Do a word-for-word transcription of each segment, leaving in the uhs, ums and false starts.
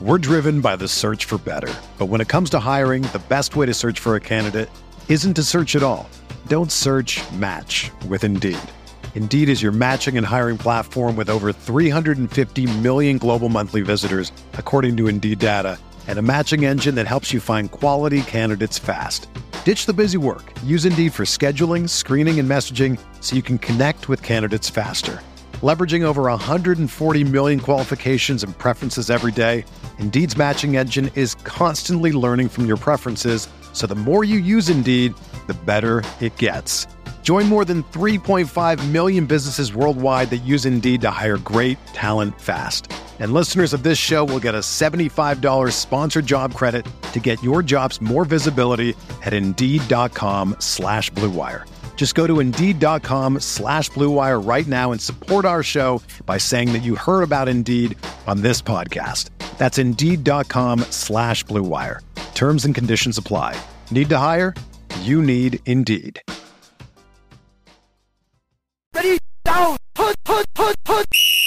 We're driven by the search for better. But when it comes to hiring, the best way to search for a candidate isn't to search at all. Don't search, match with Indeed. Indeed is your matching and hiring platform with over three hundred fifty million global monthly visitors, according to Indeed data, and a matching engine that helps you find quality candidates fast. Ditch the busy work. Use Indeed for scheduling, screening, and messaging so you can connect with candidates faster. Leveraging over one hundred forty million qualifications and preferences every day, Indeed's matching engine is constantly learning from your preferences, so the more you use Indeed, the better it gets. Join more than three point five million businesses worldwide that use Indeed to hire great talent fast. And listeners of this show will get a seventy-five dollars sponsored job credit to get your jobs more visibility at Indeed.com slash Blue Wire. Just go to Indeed.com slash Blue Wire right now and support our show by saying that you heard about Indeed on this podcast. That's Indeed.com slash Blue Wire. Terms and conditions apply. Need to hire? You need Indeed. Ready, down, put, put, put, put.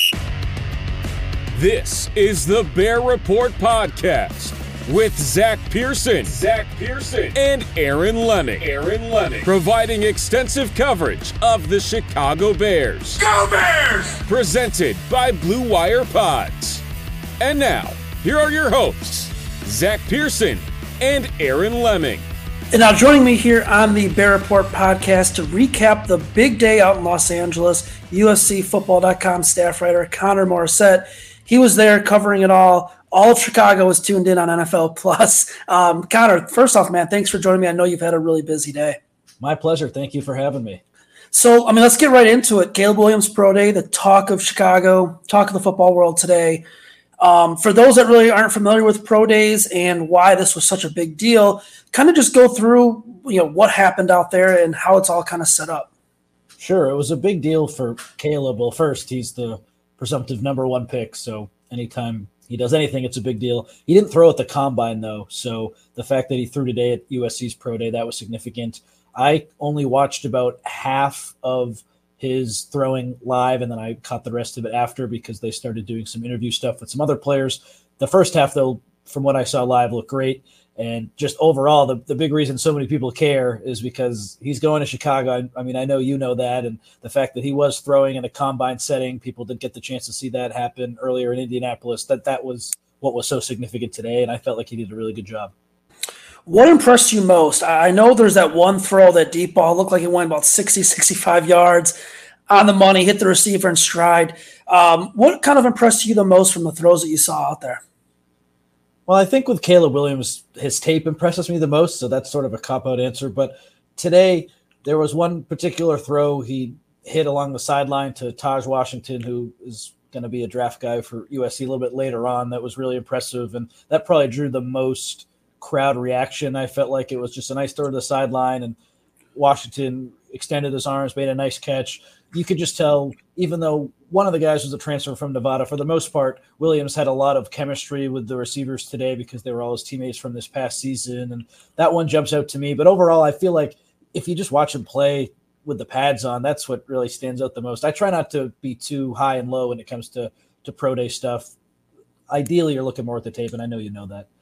This is the Bear Report Podcast with Zach Pearson, Zach Pearson, and Aaron Leming. Aaron Leming, providing extensive coverage of the Chicago Bears. Go Bears! Presented by Blue Wire Pods. And now, here are your hosts, Zach Pearson and Aaron Leming. And now joining me here on the Bear Report Podcast to recap the big day out in Los Angeles, U S C Football dot com staff writer Connor Morissette. He was there covering it all. All of Chicago was tuned in on N F L Plus. Um, Connor, first off, man, thanks for joining me. I know you've had a really busy day. My pleasure. Thank you for having me. So, I mean, let's get right into it. Caleb Williams Pro Day, the talk of Chicago, talk of the football world today. Um, for those that really aren't familiar with Pro Days and why this was such a big deal, kind of just go through, you know, what happened out there and how it's all kind of set up. Sure. It was a big deal for Caleb. Well, first, he's the presumptive number one pick, so anytime he does anything, it's a big deal. He didn't throw at the combine, though, so the fact that he threw today at U S C's Pro Day, that was significant. I only watched about half of his throwing live, and then I caught the rest of it after because they started doing some interview stuff with some other players. The first half, though, from what I saw live, looked great. And just overall, the, the big reason so many people care is because he's going to Chicago. I, I mean, I know you know that. And the fact that he was throwing in a combine setting, people didn't get the chance to see that happen earlier in Indianapolis, that that was what was so significant today. And I felt like he did a really good job. What impressed you most? I know there's that one throw, that deep ball, looked like it went about sixty, sixty-five yards on the money, hit the receiver in stride. Um, what kind of impressed you the most from the throws that you saw out there? Well, I think with Caleb Williams, his tape impresses me the most, so that's sort of a cop-out answer. But today, there was one particular throw he hit along the sideline to Taj Washington, who is going to be a draft guy for U S C a little bit later on. That was really impressive, and that probably drew the most crowd reaction. I felt like it was just a nice throw to the sideline, and Washington extended his arms, made a nice catch. You could just tell, even though one of the guys was a transfer from Nevada, for the most part, Williams had a lot of chemistry with the receivers today because they were all his teammates from this past season, and that one jumps out to me. But overall, I feel like if you just watch him play with the pads on, that's what really stands out the most. I try not to be too high and low when it comes to, to pro day stuff. Ideally, you're looking more at the tape, and I know you know that.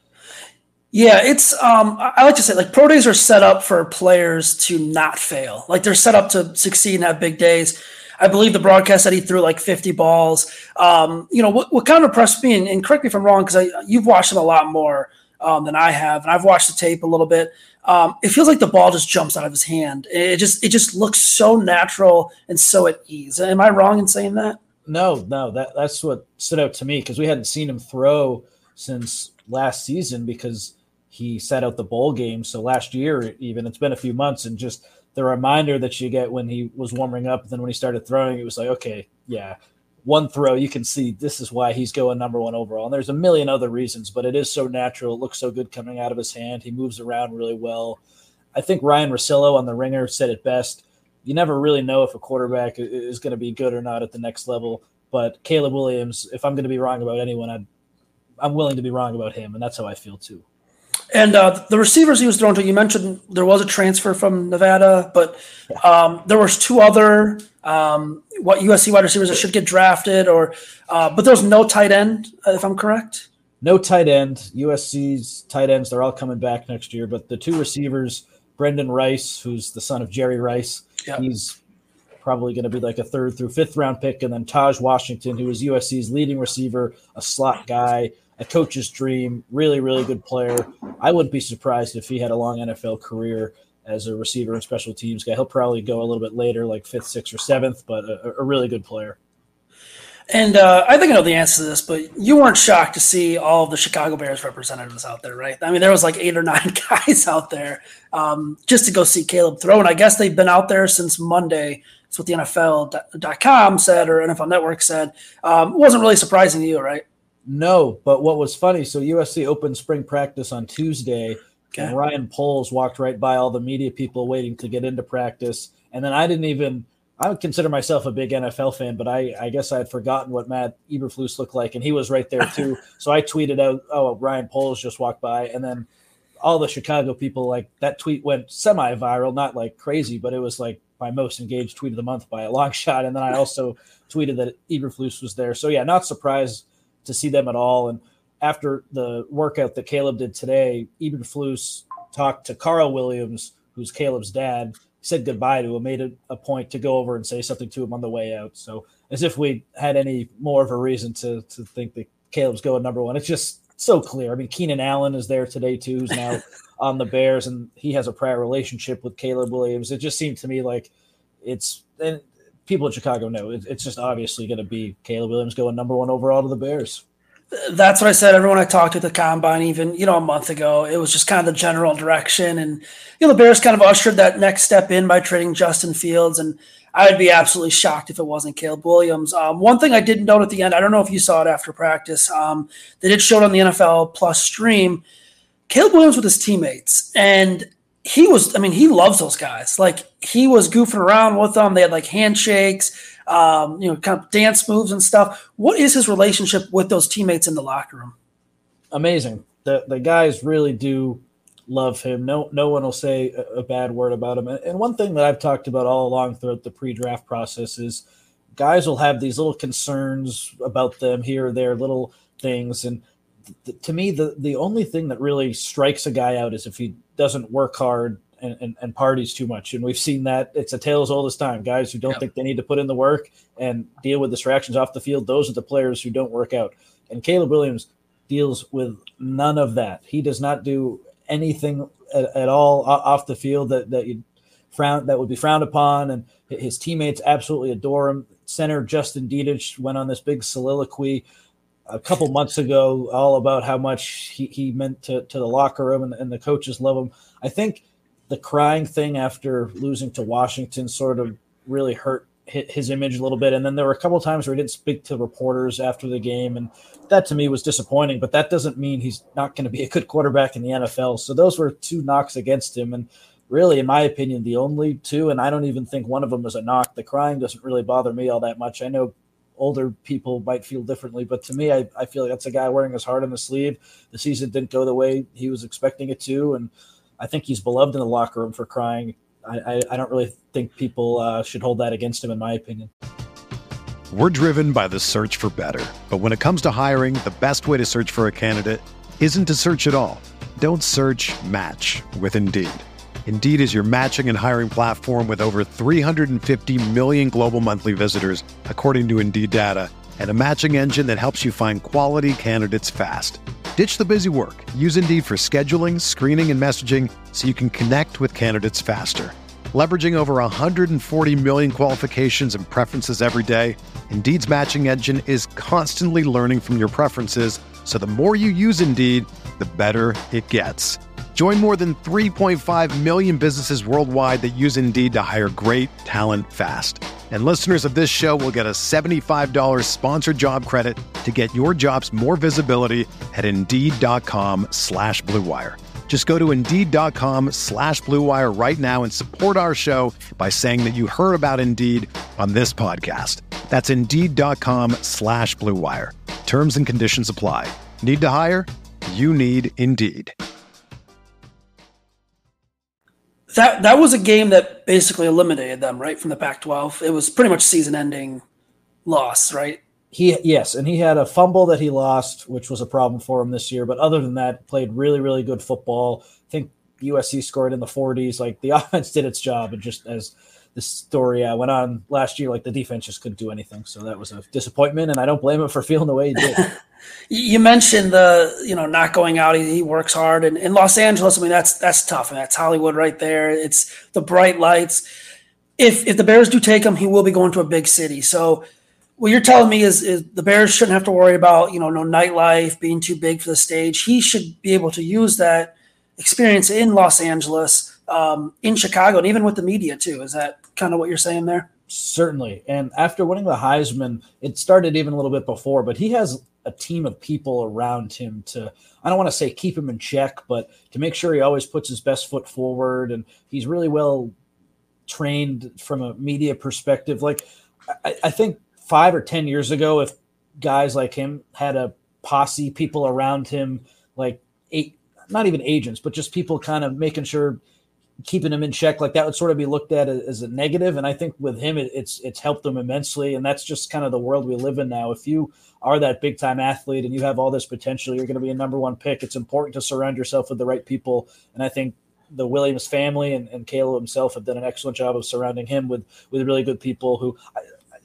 Yeah, it's um, I like to say, like, pro days are set up for players to not fail. Like, they're set up to succeed and have big days. I believe the broadcast said he threw like fifty balls. Um, you know, what, what kind of impressed me, and, and correct me if I'm wrong, because you've watched him a lot more um, than I have, and I've watched the tape a little bit. Um, it feels like the ball just jumps out of his hand. It just it just looks so natural and so at ease. Am I wrong in saying that? No, no, that that's what stood out to me, because we hadn't seen him throw since last season because he sat out the bowl game. So last year, even, it's been a few months, and just the reminder that you get when he was warming up, and then when he started throwing, it was like, okay, yeah, one throw, you can see this is why he's going number one overall. And there's a million other reasons, but it is so natural. It looks so good coming out of his hand. He moves around really well. I think Ryan Russillo on The Ringer said it best. You never really know if a quarterback is going to be good or not at the next level. But Caleb Williams, if I'm going to be wrong about anyone, I'd, I'm willing to be wrong about him, and that's how I feel too. And uh, the receivers he was thrown to, you mentioned there was a transfer from Nevada, but um, there was two other um, what U S C wide receivers that should get drafted, or uh, but there was no tight end, if I'm correct. No tight end. U S C's tight ends, they're all coming back next year. But the two receivers, Brendan Rice, who's the son of Jerry Rice, yep. he's probably going to be like a third through fifth round pick. And then Taj Washington, who is U S C's leading receiver, a slot guy, a coach's dream, really, really good player. I wouldn't be surprised if he had a long N F L career as a receiver and special teams guy. He'll probably go a little bit later, like fifth, sixth, or seventh, but a, a really good player. And uh, I think I know the answer to this, but you weren't shocked to see all of the Chicago Bears representatives out there, right? I mean, there was like eight or nine guys out there um, just to go see Caleb throw. And I guess they've been out there since Monday. That's what the N F L dot com said, or N F L Network said. Um, it wasn't really surprising to you, right? No, but what was funny, so U S C opened spring practice on Tuesday, okay. and Ryan Poles walked right by all the media people waiting to get into practice. And then I didn't even – I would consider myself a big N F L fan, but I, I guess I had forgotten what Matt Eberflus looked like, and he was right there too. So I tweeted out, oh, Ryan Poles just walked by, and then all the Chicago people, like that tweet went semi-viral, not like crazy, but it was like my most engaged tweet of the month by a long shot. And then I also tweeted that Eberflus was there. So yeah, not surprised to see them at all. And after the workout that Caleb did today, Eberflus talked to Carl Williams, who's Caleb's dad, said goodbye to him, made it a point to go over and say something to him on the way out. So as if we had any more of a reason to to think that Caleb's going number one. It's just so clear. I mean, Keenan Allen is there today too, who's now on the Bears, and he has a prior relationship with Caleb Williams. It just seemed to me like it's – and people in Chicago know it, it's just obviously going to be Caleb Williams going number one overall to the Bears. That's what I said. Everyone I talked to at the Combine, even, you know, a month ago, it was just kind of the general direction. And, you know, the Bears kind of ushered that next step in by trading Justin Fields. And I would be absolutely shocked if it wasn't Caleb Williams. Um, one thing I didn't note at the end, I don't know if you saw it after practice, um, they did show it on the N F L Plus stream, Caleb Williams with his teammates. And he was, I mean, he loves those guys. Like, he was goofing around with them. They had like handshakes. Um, you know, kind of dance moves and stuff. What is his relationship with those teammates in the locker room? Amazing. The the guys really do love him. No no one will say a, a bad word about him. And one thing that I've talked about all along throughout the pre-draft process is guys will have these little concerns about them here or there, little things. And th- to me, the, the only thing that really strikes a guy out is if he doesn't work hard And, and, and parties too much. And we've seen that. It's a tale as old as time. Guys who don't yep. think they need to put in the work and deal with distractions off the field, those are the players who don't work out. And Caleb Williams deals with none of that. He does not do anything at, at all off the field that, that you frown that would be frowned upon. And his teammates absolutely adore him. Center Justin Dietich went on this big soliloquy a couple months ago all about how much he, he meant to, to the locker room, and, and the coaches love him. I think the crying thing after losing to Washington sort of really hurt his image a little bit. And then there were a couple of times where he didn't speak to reporters after the game. And that to me was disappointing, but that doesn't mean he's not going to be a good quarterback in the N F L. So those were two knocks against him. And really, in my opinion, the only two, and I don't even think one of them was a knock. The crying doesn't really bother me all that much. I know older people might feel differently, but to me, I, I feel like that's a guy wearing his heart on his sleeve. The season didn't go the way he was expecting it to. And I think he's beloved in the locker room for crying. I, I, I don't really think people uh, should hold that against him, in my opinion. We're driven by the search for better. But when it comes to hiring, the best way to search for a candidate isn't to search at all. Don't search, match with Indeed. Indeed is your matching and hiring platform with over three hundred fifty million global monthly visitors, according to Indeed data, and a matching engine that helps you find quality candidates fast. Ditch the busy work. Use Indeed for scheduling, screening, and messaging so you can connect with candidates faster. Leveraging over one hundred forty million qualifications and preferences every day, Indeed's matching engine is constantly learning from your preferences, so the more you use Indeed, the better it gets. Join more than three point five million businesses worldwide that use Indeed to hire great talent fast. And listeners of this show will get a seventy-five dollars sponsored job credit to get your jobs more visibility at Indeed.com slash Blue Wire. Just go to Indeed.com slash Blue Wire right now and support our show by saying that you heard about Indeed on this podcast. That's Indeed.com slash Blue Wire. Terms and conditions apply. Need to hire? You need Indeed. That that was a game that basically eliminated them, right, from the Pac twelve. It was pretty much season-ending loss, right? He yes, and he had a fumble that he lost, which was a problem for him this year. But other than that, played really, really good football. I think U S C scored in the forties. Like the offense did its job, and just as the story uh, went on last year, like the defense just couldn't do anything. So that was a disappointment, and I don't blame him for feeling the way he did. You mentioned the you know not going out. He, he works hard, and in Los Angeles, I mean that's that's tough. And that's Hollywood right there. It's the bright lights. If if the Bears do take him, he will be going to a big city. So what you're telling me is, is the Bears shouldn't have to worry about, you know, no nightlife, being too big for the stage. He should be able to use that experience in Los Angeles, um, in Chicago, and even with the media too. Is that kind of what you're saying there? Certainly. And after winning the Heisman, it started even a little bit before, but he has a team of people around him to, I don't want to say keep him in check, but to make sure he always puts his best foot forward. And he's really well trained from a media perspective. Like I, I think, Five or ten years ago, if guys like him had a posse, people around him, like eight, not even agents, but just people kind of making sure, keeping him in check, like that would sort of be looked at as a negative. And I think with him, it, it's it's helped him immensely. And that's just kind of the world we live in now. If you are that big time athlete and you have all this potential, you're going to be a number one pick. It's important to surround yourself with the right people. And I think the Williams family and, and Caleb himself have done an excellent job of surrounding him with with really good people who. I,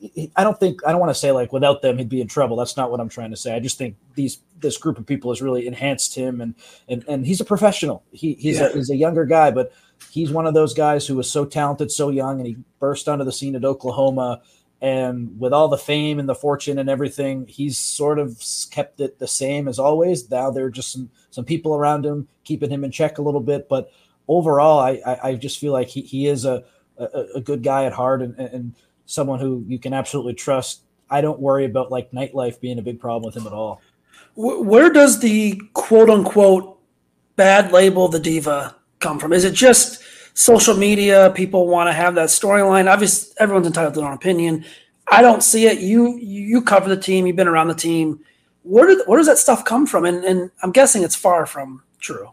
I don't think I don't want to say like without them he'd be in trouble. That's not what I'm trying to say. I just think these this group of people has really enhanced him, and and and he's a professional. He he's yeah. a he's a younger guy, but he's one of those guys who was so talented, so young, and he burst onto the scene at Oklahoma. And with all the fame and the fortune and everything, he's sort of kept it the same as always. Now there are just some some people around him keeping him in check a little bit, but overall, I I, I just feel like he he is a, a a good guy at heart, and and. someone who you can absolutely trust. I don't worry about like nightlife being a big problem with him at all. Where does the quote unquote bad label the diva come from? Is it just social media? People want to have that storyline. Obviously everyone's entitled to their own opinion. I don't see it. You, you cover the team. You've been around the team. Where did, where does that stuff come from? And, and I'm guessing it's far from true.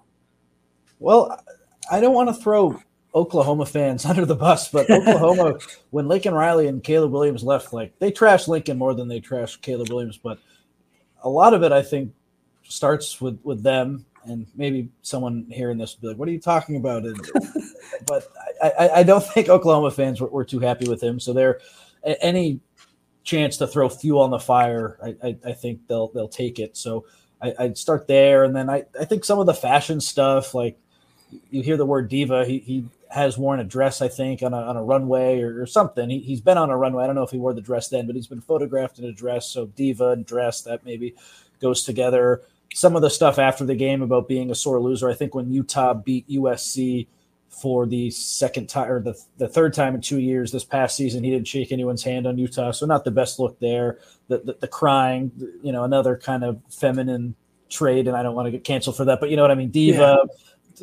Well, I don't want to throw Oklahoma fans under the bus, but Oklahoma, when Lincoln Riley and Caleb Williams left, like they trashed Lincoln more than they trashed Caleb Williams. But a lot of it, I think, starts with, with them, and maybe someone hearing this will be like, what are you talking about? And, but I, I, I don't think Oklahoma fans were, were too happy with him. So they're any chance to throw fuel on the fire, I, I, I think they'll, they'll take it. So I, I'd start there. And then I, I think some of the fashion stuff, like you hear the word diva, he, he, has worn a dress, I think, on a, on a runway or, or something. He, he's been on a runway. I don't know if he wore the dress then, but he's been photographed in a dress. So diva and dress, that maybe goes together. Some of the stuff after the game about being a sore loser, I think when Utah beat U S C for the second time or the, the third time in two years this past season, he didn't shake anyone's hand on Utah. So not the best look there. The, the, the crying, you know, another kind of feminine trait, and I don't want to get canceled for that, but you know what I mean? Diva. Yeah.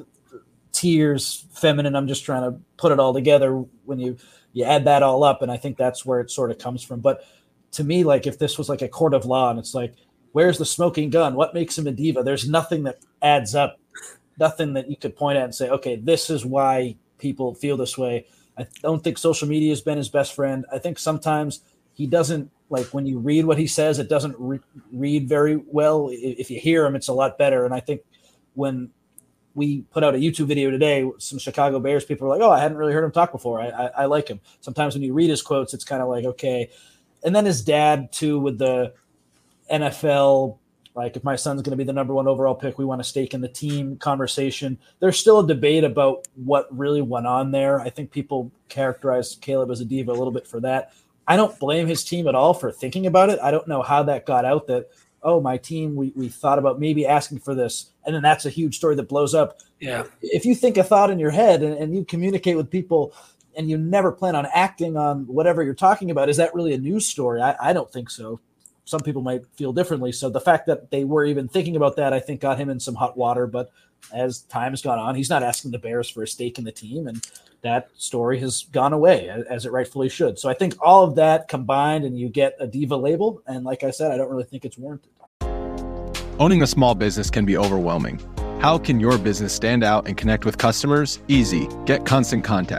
Tears, feminine. I'm just trying to put it all together when you you add that all up, and I think that's where it sort of comes from. But to me, like if this was like a court of law and it's like, where's the smoking gun? What makes him a diva? There's nothing that adds up, nothing that you could point at and say, okay, this is why people feel this way. I don't think social media has been his best friend. I think sometimes he doesn't, like when you read what he says, it doesn't re- read very well. If you hear him, it's a lot better. And I think when we put out a YouTube video today, some Chicago Bears people are like, oh, I hadn't really heard him talk before. I, I, I like him. Sometimes when you read his quotes, it's kind of like, okay. And then his dad too, with the N F L, like if my son's going to be the number one overall pick, we want a stake in the team conversation. There's still a debate about what really went on there. I think people characterize Caleb as a diva a little bit for that. I don't blame his team at all for thinking about it. I don't know how that got out that, oh, my team, we, we thought about maybe asking for this. And then that's a huge story that blows up. Yeah. If you think a thought in your head and, and you communicate with people and you never plan on acting on whatever you're talking about, is that really a news story? I, I don't think so. Some people might feel differently. So the fact that they were even thinking about that, I think got him in some hot water. But as time has gone on, he's not asking the Bears for a stake in the team. And that story has gone away as it rightfully should. So I think all of that combined and you get a diva label. And like I said, I don't really think it's warranted. Owning a small business can be overwhelming. How can your business stand out and connect with customers? Easy. Get Constant Contact.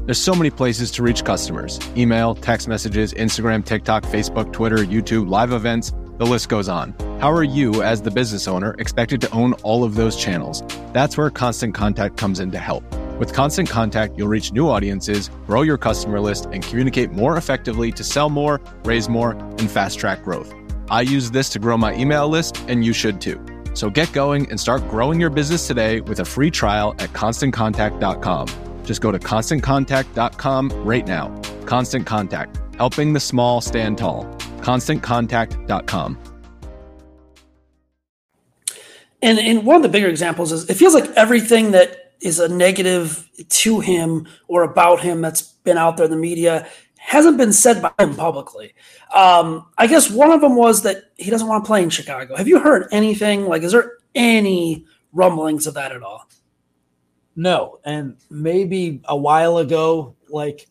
There's so many places to reach customers: email, text messages, Instagram, TikTok, Facebook, Twitter, YouTube, live events, the list goes on. How are you, as the business owner, expected to own all of those channels? That's where Constant Contact comes in to help. With Constant Contact, you'll reach new audiences, grow your customer list, and communicate more effectively to sell more, raise more, and fast-track growth. I use this to grow my email list, and you should too. So get going and start growing your business today with a free trial at constant contact dot com. Just go to constant contact dot com right now. Constant Contact, helping the small stand tall. constant contact dot com. And, and one of the bigger examples is it feels like everything that is a negative to him or about him that's been out there in the media hasn't been said by him publicly. Um, I guess one of them was that he doesn't want to play in Chicago. Have you heard anything? Like, is there any rumblings of that at all? No. And maybe a while ago, like,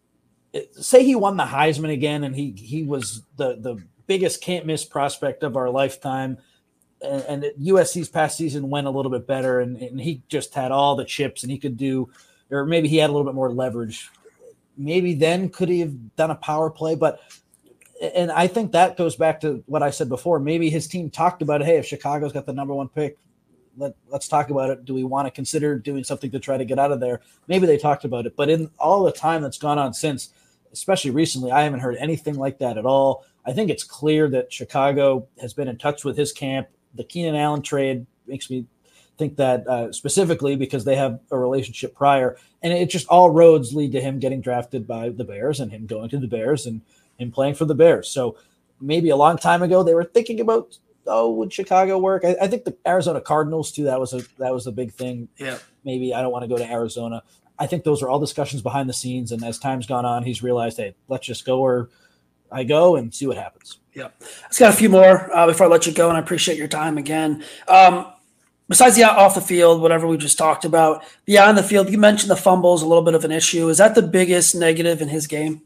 say he won the Heisman again and he he was the, the biggest can't-miss prospect of our lifetime, and, and U S C's past season went a little bit better, and, and he just had all the chips and he could do – or maybe he had a little bit more leverage. Maybe then could he have done a power play? But – and I think that goes back to what I said before. Maybe his team talked about it. Hey, if Chicago's got the number one pick, let, let's talk about it. Do we want to consider doing something to try to get out of there? Maybe they talked about it. But in all the time that's gone on since, especially recently, I haven't heard anything like that at all. I think it's clear that Chicago has been in touch with his camp. The Keenan Allen trade makes me think that uh, specifically because they have a relationship prior. And it just all roads lead to him getting drafted by the Bears and him going to the Bears and him playing for the Bears. So maybe a long time ago they were thinking about, oh, would Chicago work? I, I think the Arizona Cardinals too, that was a that was a big thing. Yeah. Maybe I don't want to go to Arizona. I think those are all discussions behind the scenes. And as time's gone on, he's realized, hey, let's just go where I go and see what happens. Yeah. I've got a few more uh, before I let you go, and I appreciate your time again. Um, besides the off the field, whatever we just talked about, beyond the field, you mentioned the fumbles, a little bit of an issue. Is that the biggest negative in his game?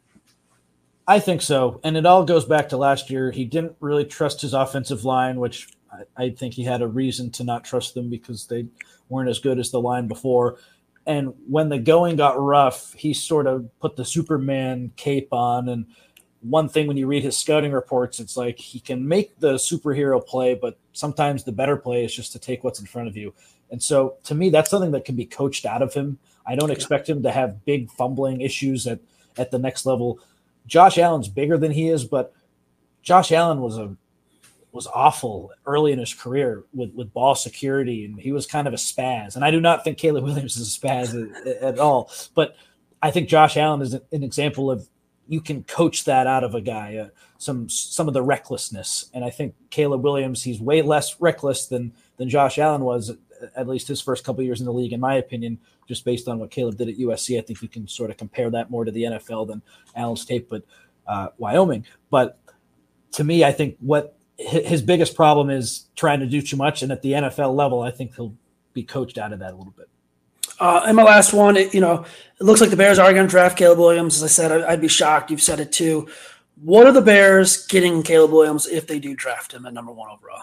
I think so. And it all goes back to last year. He didn't really trust his offensive line, which I, I think he had a reason to not trust them because they weren't as good as the line before. And when the going got rough, he sort of put the Superman cape on. And one thing when you read his scouting reports, it's like he can make the superhero play, but sometimes the better play is just to take what's in front of you. And so to me, that's something that can be coached out of him. I don't expect him to have big fumbling issues at, at the next level. Josh Allen's bigger than he is, but Josh Allen was a was awful early in his career with, with ball security, and he was kind of a spaz. And I do not think Caleb Williams is a spaz at, at all, but I think Josh Allen is an example of you can coach that out of a guy, uh, some some of the recklessness. And I think Caleb Williams, he's way less reckless than than Josh Allen was, at least his first couple of years in the league, in my opinion, just based on what Caleb did at U S C. I think you can sort of compare that more to the N F L than Allen's tape, but uh, Wyoming. But to me, I think what his biggest problem is trying to do too much. And at the N F L level, I think he'll be coached out of that a little bit. Uh, and my last one, it, you know, it looks like the Bears are going to draft Caleb Williams. As I said, I, I'd be shocked. You've said it too. What are the Bears getting Caleb Williams if they do draft him at number one overall?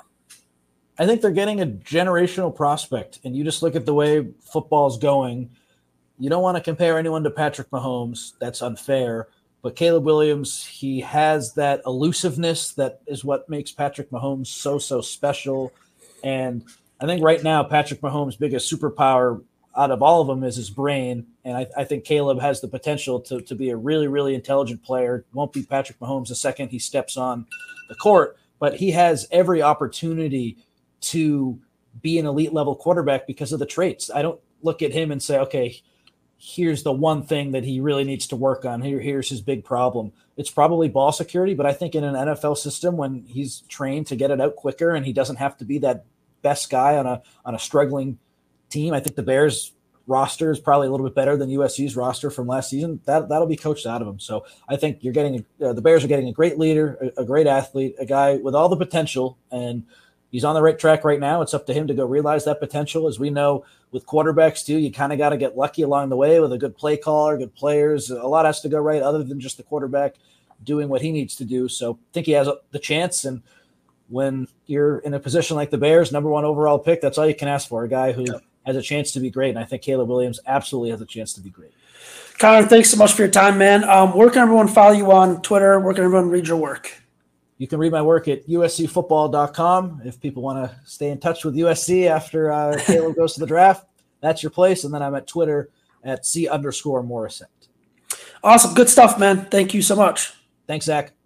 I think they're getting a generational prospect. And you just look at the way football's going. You don't want to compare anyone to Patrick Mahomes. That's unfair. But Caleb Williams, he has that elusiveness that is what makes Patrick Mahomes so, so special. And I think right now, Patrick Mahomes' biggest superpower out of all of them is his brain. And I, I think Caleb has the potential to, to be a really, really intelligent player. Won't be Patrick Mahomes the second he steps on the court, but he has every opportunity to be an elite level quarterback because of the traits. I don't look at him and say, okay, here's the one thing that he really needs to work on. Here, here's his big problem. It's probably ball security, but I think in an N F L system, when he's trained to get it out quicker and he doesn't have to be that best guy on a on a struggling team, I think the Bears roster is probably a little bit better than U S C's roster from last season. That that'll be coached out of him. So I think you're getting uh, the Bears are getting a great leader, a, a great athlete, a guy with all the potential, and he's on the right track right now. It's up to him to go realize that potential. As we know with quarterbacks too, you kind of got to get lucky along the way with a good play caller, good players. A lot has to go right other than just the quarterback doing what he needs to do. So I think he has the chance. And when you're in a position like the Bears, number one overall pick, that's all you can ask for, a guy who has a chance to be great. And I think Caleb Williams absolutely has a chance to be great. Connor, thanks so much for your time, man. Um, where can everyone follow you on Twitter? Where can everyone read your work? You can read my work at U S C football dot com. If people want to stay in touch with U S C after uh, Caleb goes to the draft, that's your place. And then I'm at Twitter at C underscore Morissette. Awesome. Good stuff, man. Thank you so much. Thanks, Zach.